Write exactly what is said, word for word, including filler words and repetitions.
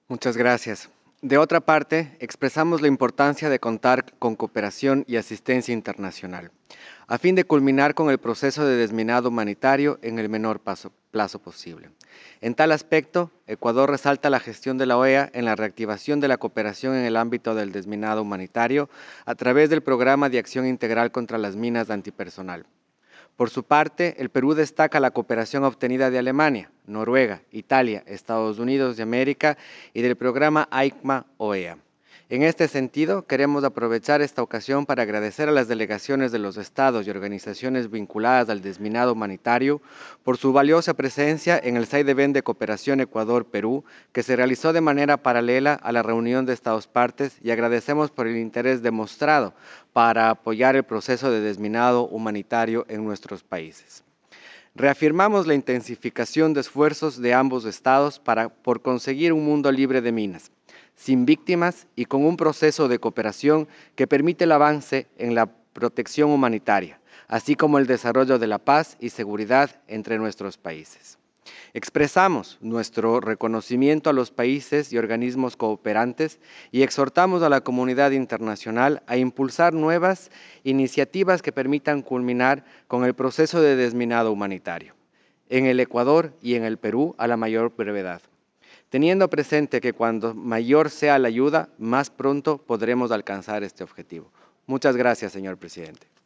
Muchas gracias. De otra parte, expresamos la importancia de contar con cooperación y asistencia internacional, a fin de culminar con el proceso de desminado humanitario en el menor paso- plazo posible. En tal aspecto, Ecuador resalta la gestión de la O E A en la reactivación de la cooperación en el ámbito del desminado humanitario a través del Programa de Acción Integral contra las Minas Antipersonal. Por su parte, el Perú destaca la cooperación obtenida de Alemania, Noruega, Italia, Estados Unidos de América y del programa AICMA-O E A. En este sentido, queremos aprovechar esta ocasión para agradecer a las delegaciones de los estados y organizaciones vinculadas al desminado humanitario por su valiosa presencia en el Saidevén de Cooperación Ecuador-Perú, que se realizó de manera paralela a la reunión de estas partes, y agradecemos por el interés demostrado para apoyar el proceso de desminado humanitario en nuestros países. Reafirmamos la intensificación de esfuerzos de ambos estados para, por conseguir un mundo libre de minas, sin víctimas y con un proceso de cooperación que permite el avance en la protección humanitaria, así como el desarrollo de la paz y seguridad entre nuestros países. Expresamos nuestro reconocimiento a los países y organismos cooperantes y exhortamos a la comunidad internacional a impulsar nuevas iniciativas que permitan culminar con el proceso de desminado humanitario en el Ecuador y en el Perú a la mayor brevedad, teniendo presente que cuando mayor sea la ayuda, más pronto podremos alcanzar este objetivo. Muchas gracias, señor presidente.